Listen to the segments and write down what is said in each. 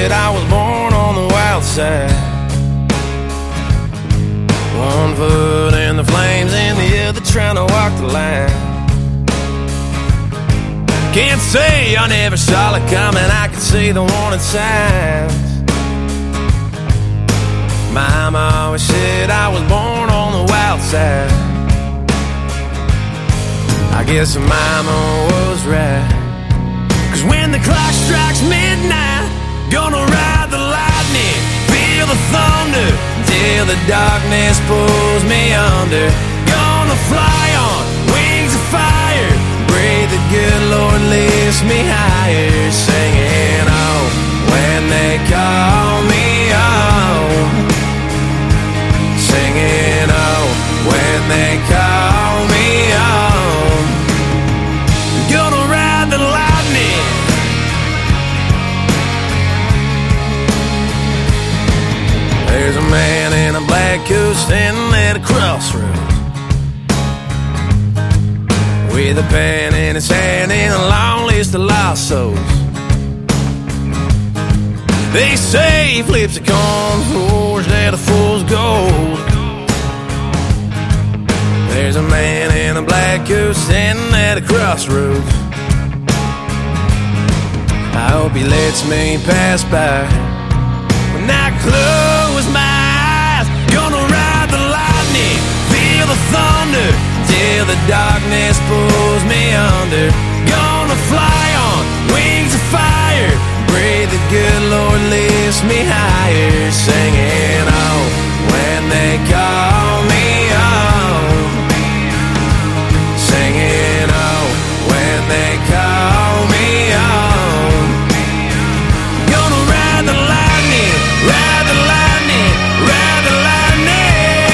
said I was born on the wild side. One foot in the flames and the other trying to walk the line. Can't say I never saw it coming, I could see the warning signs. Mama always said I was born on the wild side. I guess Mama was right, 'cause when the clock strikes midnight, gonna ride the lightning, feel the thunder, till the darkness pulls me under. Gonna fly on wings of fire, pray the good Lord lifts me higher, singing, oh, when they call me home. Singing, oh, when they call me home. Gonna ride the lightning. There's a man in a black coat standing at a crossroads, with a pen in his hand and a long list of lost souls. They say he flips a coin, forged at a fool's gold. There's a man in a black coat standing at a crossroads. I hope he lets me pass by. When I close my eyes, gonna ride the lightning, feel the thunder, till the darkness pulls me under. Gonna fly on wings of fire, pray the good Lord lifts me higher, singing, oh, when they call me home. Singing, oh, when they call me home. Gonna ride the lightning, ride the lightning, ride the lightning.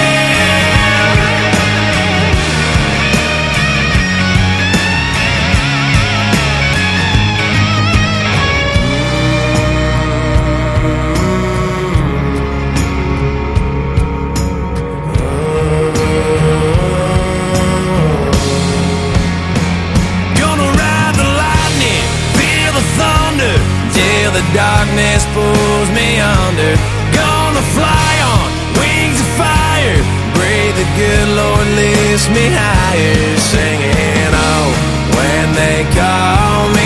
The darkness pulls me under. Gonna fly on wings of fire, pray the good Lord lifts me higher, singing, oh, when they call me